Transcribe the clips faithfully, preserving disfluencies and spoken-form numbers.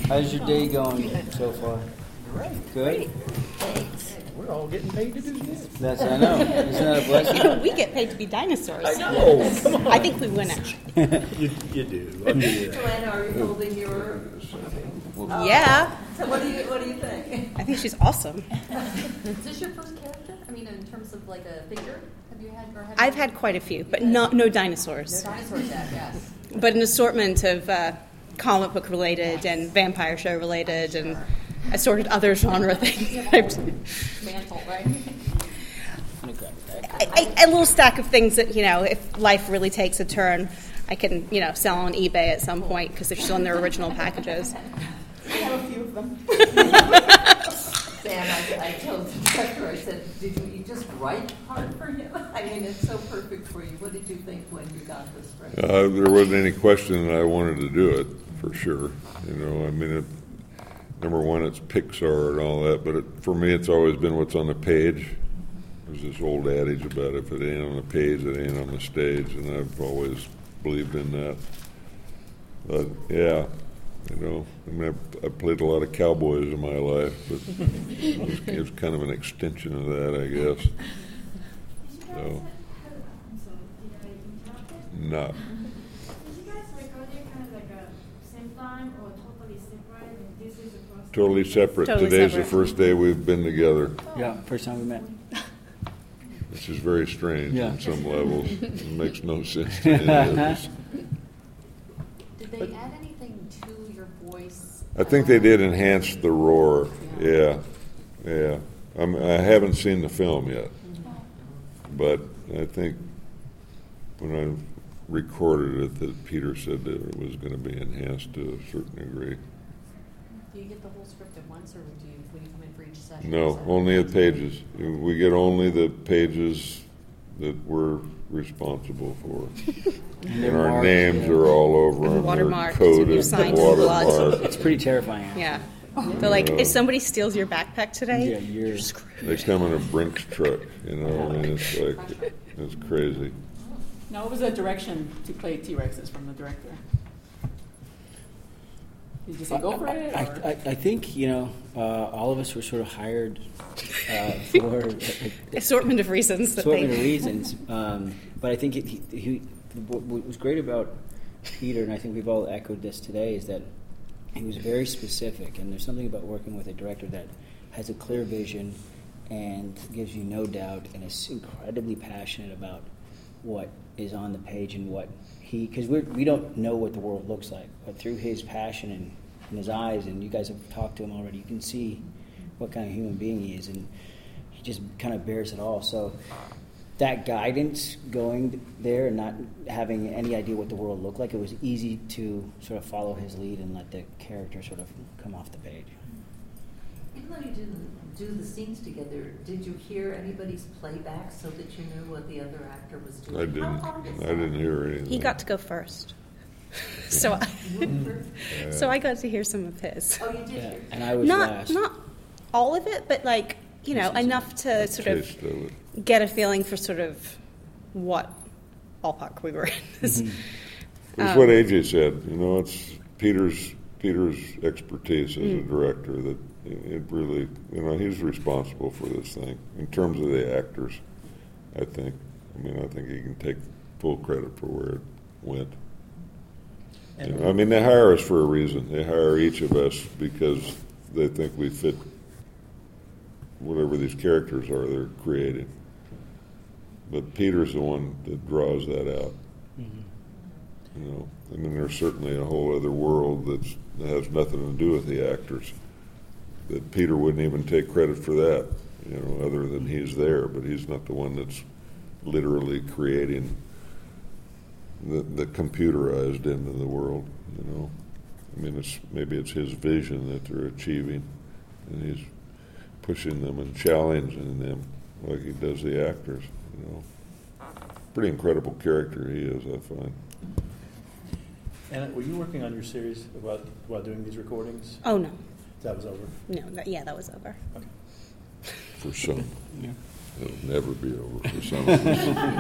How's your day going so far? Great. Good? Thanks. We're all getting paid to do this. That's, I know. Isn't that a blessing? We get paid to be dinosaurs. I know. Come on. I think we win, actually. You, you do. I'll give you that. Joanna, are you holding your? Yeah. So what do you what do you think? I think she's awesome. Is this your first character? I mean, in terms of like a figure, have you had? Or have I've you had quite a few, but not no dinosaurs. No dinosaurs yet. Yes. But an assortment of uh, comic book related and vampire show related and assorted other genre things. Mantle, right? a, a, a little stack of things that, you know, if life really takes a turn, I can, you know, sell on eBay at some point because they're still in their original packages. I have a few of them. Sam, I, I told the director, I said, did you, you just write the part for him? I mean, it's so perfect for you. What did you think when you got this script? Uh, there wasn't any question that I wanted to do it, for sure. You know, I mean, it, number one, it's Pixar and all that, but it, for me, it's always been what's on the page. There's this old adage about if it ain't on the page, it ain't on the stage, and I've always believed in that. But, yeah, you know, I mean, I've, I've played a lot of cowboys in my life, but it was, it was kind of an extension of that, I guess. So, no. Did you guys record it kind of like a same time or totally separate? And this is the first Totally separate. Totally Today's separate. the first day we've been together, Yeah, first time we met. which is very strange Yeah. on some levels. It makes no sense to any of us. Did they add anything to your voice? I think they did enhance the roar. Yeah, yeah. I'm, I haven't seen the film yet, but I think when I recorded it, that Peter said that it was going to be enhanced to a certain degree. Do you get the whole script at once, or do you, when you come in for each session? No, is that- only the pages. We get only the pages that we're responsible for. And And our marked, names yeah. are all over And them. They're watermarked, coded, you're signed in blood. watermarked. It's pretty terrifying. Yeah. They're like, Yeah. if somebody steals your backpack today, Yeah, you're They come in a Brinks truck, you know, I mean, it's like, it's crazy. Now, what was the direction to play T-Rexes from the director? Did you say go for it? I, Or? I, I think, you know, uh, all of us were sort of hired uh, for a, assortment of reasons that assortment they. of reasons. Um, but I think it, he, he, what what was great about Peter, and I think we've all echoed this today, is that he was very specific. And there's something about working with a director that has a clear vision and gives you no doubt and is incredibly passionate about what is on the page and what he, because we we don't know what the world looks like, but through his passion and in his eyes, and you guys have talked to him already, you can see what kind of human being he is, and he just kind of bears it all. So that guidance going there and not having any idea what the world looked like, it was easy to sort of follow his lead and let the character sort of come off the page. Even though you didn't do the scenes together, did you hear anybody's playback so that you knew what the other actor was doing? I didn't, How hard is I that? didn't hear anything. He got to go first. So I, Yeah. so I got to hear some of his. Oh, you did Yeah, hear. and I was Not last. not all of it, but like, you know, enough to sort of Taste of it. get a feeling for sort of what ballpark we were in. It's Um, what A J said, you know, it's Peter's Peter's expertise as a Mm. director that it really, you know, he's responsible for this thing in terms of the actors, I think. I mean, I think he can take full credit for where it went. You know, I mean, they hire us for a reason. They hire each of us because they think we fit whatever these characters are they're creating. But Peter's the one that draws that out. Mm-hmm. You know, I mean, there's certainly a whole other world that's, that has nothing to do with the actors. That Peter wouldn't even take credit for that, you know, other than he's there, but he's not the one that's literally creating the, the computerized end of the world, you know. I mean, it's maybe it's his vision that they're achieving, and he's pushing them and challenging them like he does the actors, you know. Pretty incredible character he is, I find. Anna, were you working on your series about, while doing these recordings? Oh no, That was over? no, that, yeah, that was over. Okay. For some. Yeah. It'll never be over for some of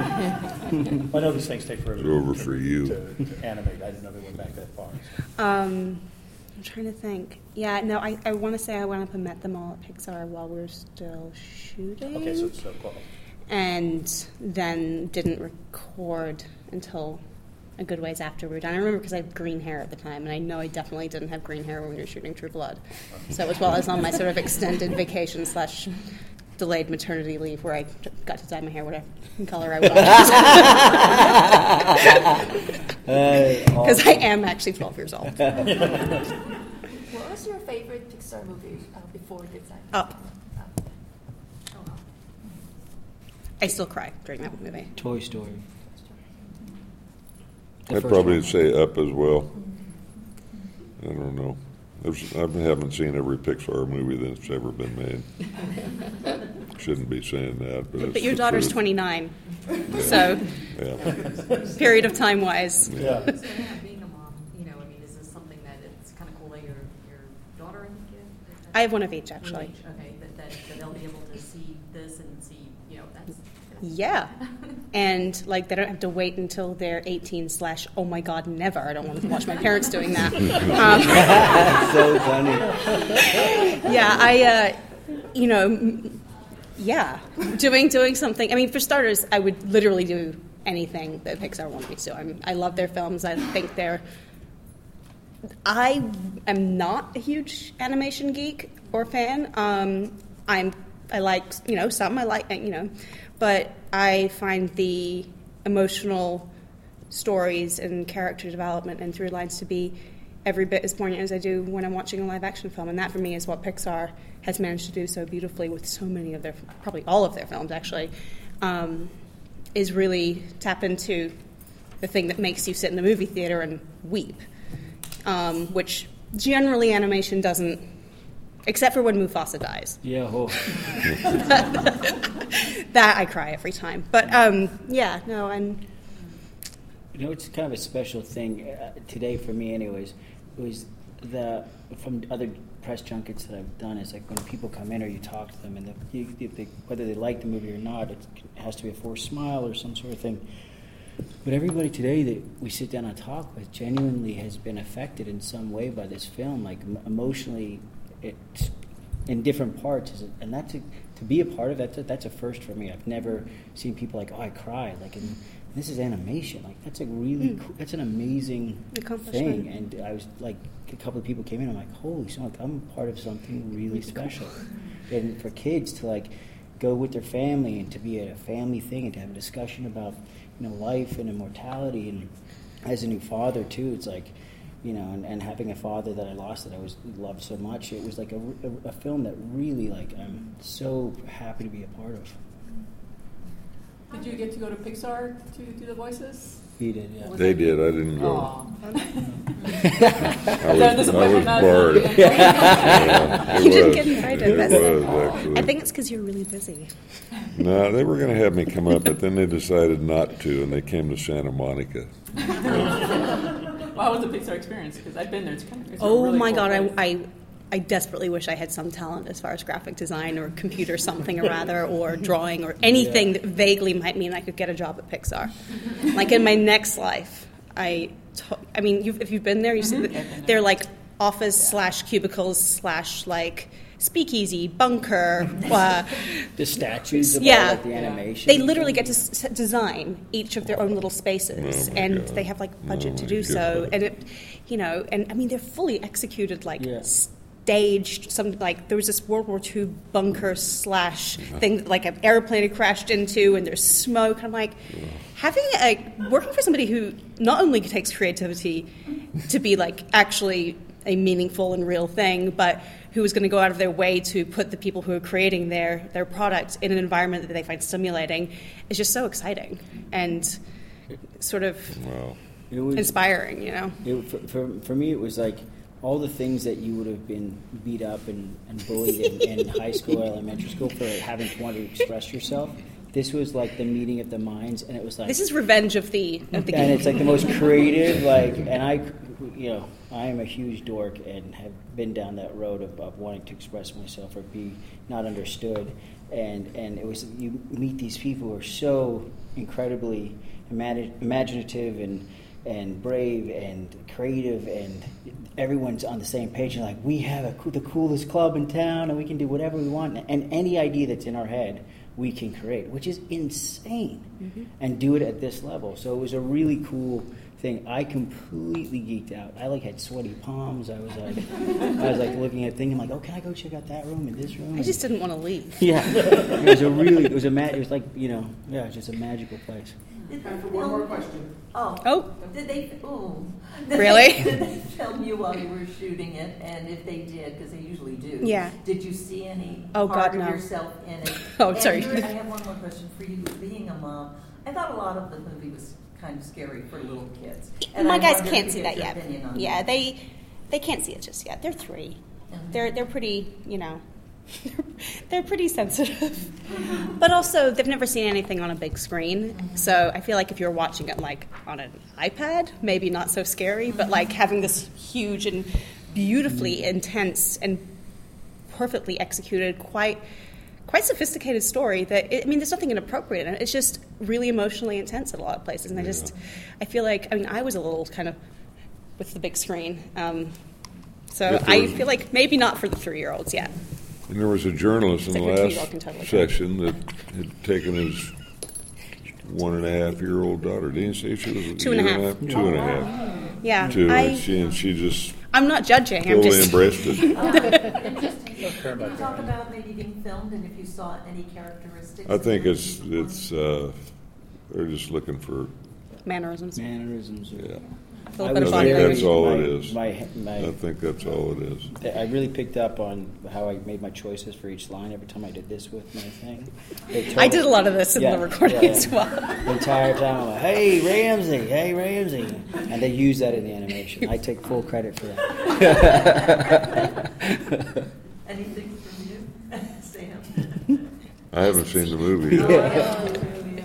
us. I know these things take forever. It's over to- for you. To, to animate. I didn't know they went back that far. so. Um, I'm trying to think. Yeah, no, I, I want to say I went up and met them all at Pixar while we were still shooting. Okay, so, so cool. And then didn't record until a good ways after we were done. I remember because I had green hair at the time, and I know I definitely didn't have green hair when we were shooting True Blood. So as well as on my sort of extended vacation slash delayed maternity leave where I got to dye my hair whatever color I wanted. Because I am actually twelve years old. What was your favorite Pixar movie uh, before Design? Up. Up. Oh, wow. I still cry during that movie. Toy Story. The I'd first probably one. say Up as well. I don't know. There's, I haven't seen every Pixar movie that's ever been made. Shouldn't be saying that, but, But it's your the daughter's truth. twenty-nine, so Yeah. period of time wise. Yeah. So yeah, being a mom, you know, I mean, is this something that it's kind of cool that your your daughter and kid? I have one of each actually. Okay, that, that, that they'll be able to see this and see, you know, that's. Yeah. And like they don't have to wait until they're eighteen slash oh my god never. I don't want to watch my parents doing that. Um, So funny. yeah, I uh, you know m- yeah, doing doing something. I mean, for starters, I would literally do anything that Pixar wanted me to do. I'm, I love their films. I think they're I am not a huge animation geek or fan. Um, I'm I like you know some I like you know, but I find the emotional stories and character development and through lines to be every bit as poignant as I do when I'm watching a live action film, and that for me is what Pixar has managed to do so beautifully with so many of their, probably all of their films actually, um, is really tap into the thing that makes you sit in the movie theater and weep, um, which generally animation doesn't, except for when Mufasa dies. Yeah. Oh. That I cry every time. But um, yeah, no, and You know, it's kind of a special thing uh, today for me, anyways. It was the from other press junkets that I've done. It's like when people come in or you talk to them, and the, you, if they, whether they like the movie or not, it has to be a forced smile or some sort of thing. But everybody today that we sit down and talk with genuinely has been affected in some way by this film, like m- emotionally, it's in different parts. And that's a, to be a part of that. That's a, that's a first for me. I've never seen people like, oh, I cried. Like, in, this is animation. Like, that's a really Mm. cool, that's an amazing Accomplishment. thing. And I was like, a couple of people came in. I'm like, holy smokes, I'm part of something really special. And for kids to like go with their family and to be at a family thing and to have a discussion about, you know, life and immortality, and as a new father too, it's like, you know, and, and having a father that I lost that I was loved so much, it was like a, a, a film that really, like, I'm so happy to be a part of. Did you get to go to Pixar to do the voices? He did, yeah. They did. I didn't go. Aw. I Is that a was, I disappointment was not barred. to- Yeah, it You didn't was. get invited, It that's- was, actually. I think it's because you're really busy. No, they were going to have me come up, but then they decided not to, and they came to Santa Monica. Well, how was the Pixar experience? Because I've been there. It's kind of it's a Oh really my cool god, I, place. I I desperately wish I had some talent as far as graphic design or computer something or rather, or drawing or anything that vaguely might mean I could get a job at Pixar. Like in my next life, I, to- I mean, you've, if you've been there, you see that I've been there. they're like office slash cubicles slash like speakeasy, bunker. Uh, The statues of Yeah. all, like, the Yeah. animation. they literally get to s- design each of their own little spaces, Oh my and God. they have like budget Oh to my do so, God. and it, you know, and I mean they're fully executed, like Yeah. staged. Some like there was this World War Two bunker slash thing that like an airplane had crashed into, and there's smoke. I'm like, having a working for somebody who not only takes creativity to be like actually a meaningful and real thing, but who is going to go out of their way to put the people who are creating their, their product in an environment that they find stimulating is just so exciting and sort of Wow. It was, inspiring, you know? It, for, for, for me, it was like all the things that you would have been beat up and, and bullied in, in high school or elementary school for having to want to express yourself. This was like the meeting of the minds, and it was like This is revenge of the of the and geek. it's like the most creative, like, and I, you know, I am a huge dork and have been down that road of, of wanting to express myself or be not understood, and and it was you meet these people who are so incredibly imagine, imaginative and and brave and creative, and everyone's on the same page. And like, we have a, coo- the coolest club in town, and we can do whatever we want. And any idea that's in our head, we can create, which is insane, mm-hmm. and do it at this level. So it was a really cool thing. I completely geeked out. I like had sweaty palms. I was like, I was like looking at things. I'm like, oh, can I go check out that room and this room? I just didn't want to leave. Yeah, it was a really, it was a ma- it was like, you know, yeah, it was just a magical place. Did Time they for one film- more question. Oh. Oh. Did they, ooh. Did Really? They, did they film you while you were shooting it? And if they did, because they usually do. Yeah. Did you see any Oh, part God, of no. yourself in it? Oh, And sorry. you're- I have one more question for you. Being a mom, I thought a lot of the movie was kind of scary for little kids. And My I guys wondered can't if see you that had your yet. opinion on Yeah, that. they they can't see it just yet. They're three. Mhm. They're they're pretty, you know, they're pretty sensitive. But also, they've never seen anything on a big screen. So I feel like if you're watching it like on an iPad, maybe not so scary. But like having this huge and beautifully intense and perfectly executed, quite quite sophisticated story that it, I mean, there's nothing inappropriate in it. It's just really emotionally intense at a lot of places, and I just I feel like I mean I was a little kind of with the big screen, um, so If there I was- feel like maybe not for the three-year-olds yet. And there was a journalist in the It's like a last two-year-old can totally section that had taken his one and a half year old daughter. Didn't he say she was a Two and a year half. Two and a half. Yeah, To I and she and she just I'm not judging. I'm totally just embraced it. Interesting. Turn by Can you talk turn. about maybe being filmed and if you saw any characteristics? I think that it's you it's uh, they're just looking for mannerisms. Mannerisms. Or, yeah. A little I bit was of I body think very- that's language. all my, it is. My, my, I think that's all it is. I really picked up on how I made my choices for each line every time I did this with my thing. They I did totally- a lot of this in Yeah, the recording yeah, yeah. as well. The entire time, I'm like, hey, Ramsey, hey, Ramsey. And they use that in the animation. I take full credit for that. Anything from you, Sam? I haven't seen the movie yet. Oh, really?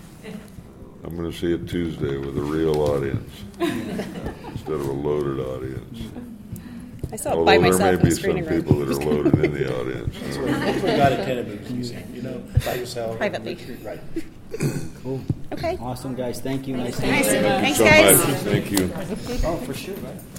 I'm going to see it Tuesday with a real audience instead of a loaded audience. I saw it Although by there myself may in the be some screening room. people that are loaded in the audience. That's what God intended movies, you know, by yourself. Privately. Right. Cool. Okay. Awesome, guys. Thank you. Nice to Nice. meet you. Thanks, so guys. much. Thank you. Oh, for sure, right?